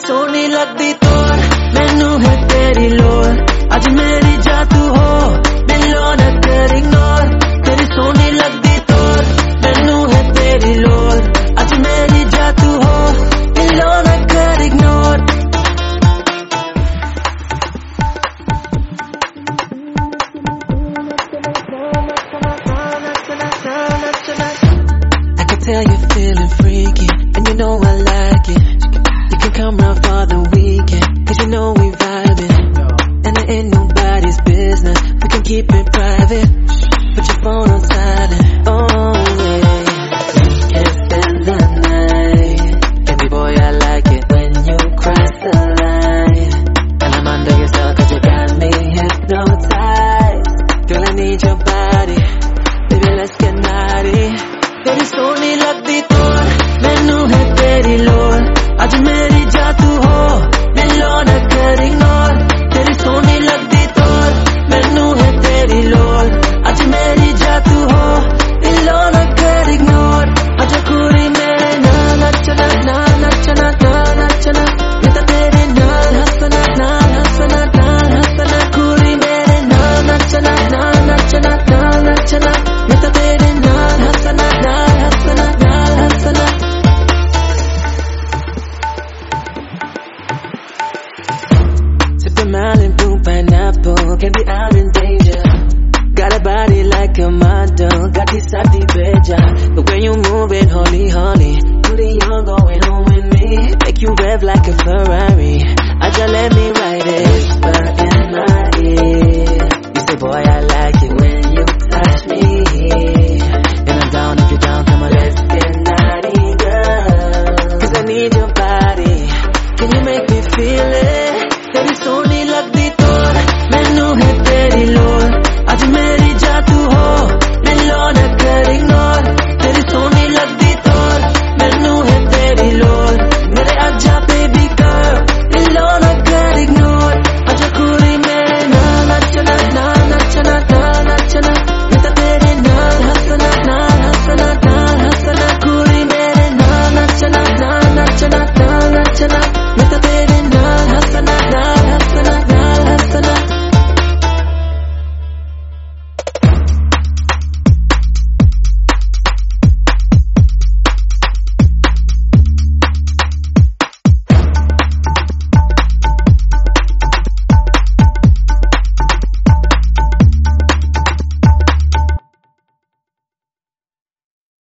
सोहनी लगदी तोर मैनू है तेरी लोड़ अज मेरी जा तू हो मिलो न कर इग्नोर तेरी सोहनी लगदी तोर मैनू है तेरी लोड़ अज मेरी जा तू हो मिलो न कर ignore I can tell you're feeling freaky and you know I like it. You can come round for the weekend, cause you know we vibing. And it ain't nobody's business, we can keep it private. Put your phone on silent, oh yeah. We can spend the night. Baby boy, I like it when you cross the line. And I'm under your spell cause you got me hypnotized. Girl, I need your body, baby let's get naughty. तेरी सोहनी लगदी तोर मैनू है तेरी लोड़ अज मेरी जा तू हो मिलो न कर इग्नोर तेरी सोहनी लगदी तोर मैनू है तेरी लोड़ अज मेरी जा तू हो मिलो न कर इग्नोर अज कुड़ी मेरे नाल नचना नाल नचना नाल नचना मैं तो तेरे नाल हंसना नाल हंसना नाल हंसना कुड़ी मेरे नाल नचना नाल नचना नाल नचना मैं तो तेरे नाल हंसना नाल हंसना नाल हंसना Sipping Malibu pineapple, can be out in danger. Got a body like a model, got this sati beja. The way you move it, holy, holy. Pretty young, going home with me. Make you rev like a Ferrari. I just let me ride it, whisper in my ear. You say, boy, I like it when you touch me. And I'm down if you're down, come on, let's get naughty, girl. Cause I need your body. Can you make me feel it? तेरी सोहनी लगदी तोर मैनू है तेरी लोड़ अज मेरी जा तू हो मिलो न कर इग्नोर तेरी सोहनी लगदी तोर मैनू है तेरी लोड़ मेरे आजा बेबी गर्ल मिलो न कर इग्नोर अज कुड़ी मेरे नाल नचना नाल नचना नाल नचना मैं तो तेरे नाल हंसना नाल हंसना नाल हंसना कुड़ी मेरे नाल नचना नाल नचना